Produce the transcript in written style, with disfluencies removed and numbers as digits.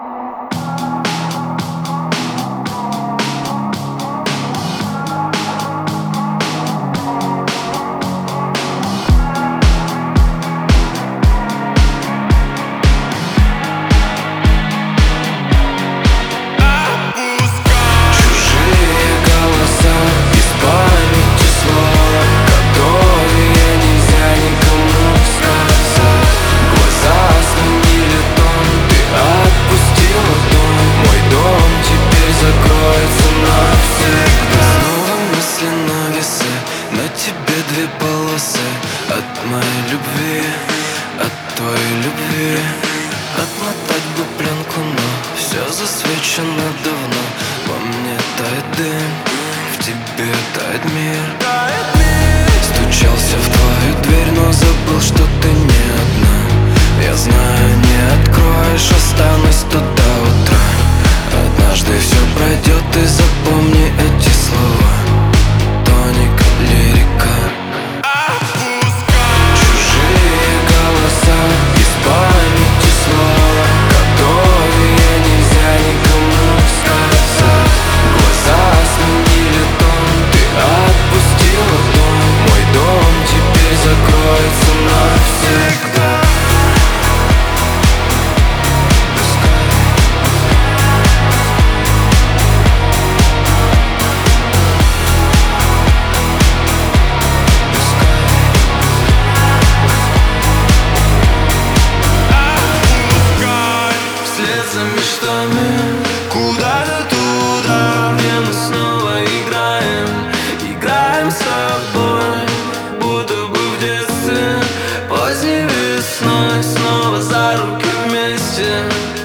Две полосы от моей любви, от твоей любви. Отмотать бы пленку, но все засвечено давно. Во мне тает дым, в тебе тает мир. Стучался в твою дверь, но забыл, что ты не одна. Я знаю, не откроешь, останусь тут до утра. Однажды все пройдет, и запомни эти слова. Тоник, лирика. За мечтами куда-то туда, где мы снова играем с тобой, будто бы в детстве. Поздней весной снова за руки вместе.